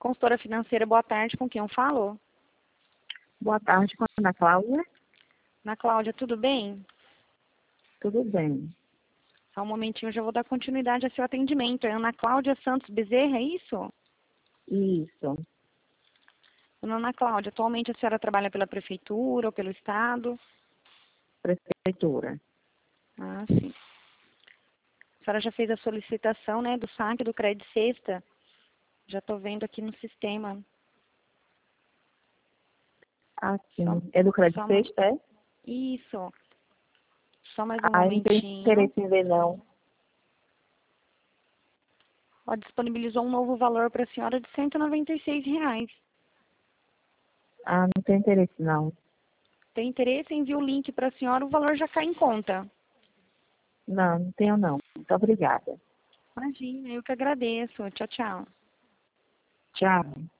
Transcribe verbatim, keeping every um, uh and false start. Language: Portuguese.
Consultora financeira, boa tarde, com quem eu falo? Boa tarde, com a Ana Cláudia. Ana Cláudia, tudo bem? Tudo bem. Só um momentinho, eu já vou dar continuidade ao seu atendimento. É Ana Cláudia Santos Bezerra, é isso? Isso. Dona Ana Cláudia, atualmente a senhora trabalha pela prefeitura ou pelo estado? Prefeitura. Ah, sim. A senhora já fez a solicitação, né, do saque do Crédito Sexta? Já estou vendo aqui no sistema. Ah, sim. Só, É do Crédito só uma... Sexta, é? Isso. Só mais um Ah, eu não tenho momentinho. interesse em ver, não. Ó, disponibilizou um novo valor para a senhora de cento e noventa e seis reais. Ah, não tenho interesse, não. Tem interesse? Envia o link para a senhora, o valor já cai em conta. Não, não tenho, não. Muito obrigada. Imagina, eu que agradeço. Tchau, tchau. Tchau.